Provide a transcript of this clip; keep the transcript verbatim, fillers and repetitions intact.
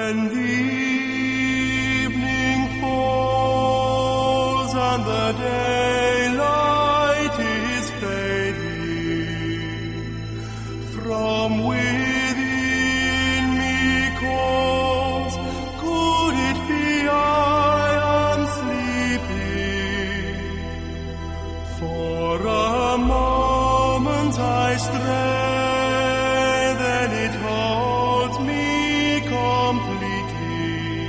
When the evening falls and the daylight is fading, from within me calls, could it be I am sleeping? For a moment I stray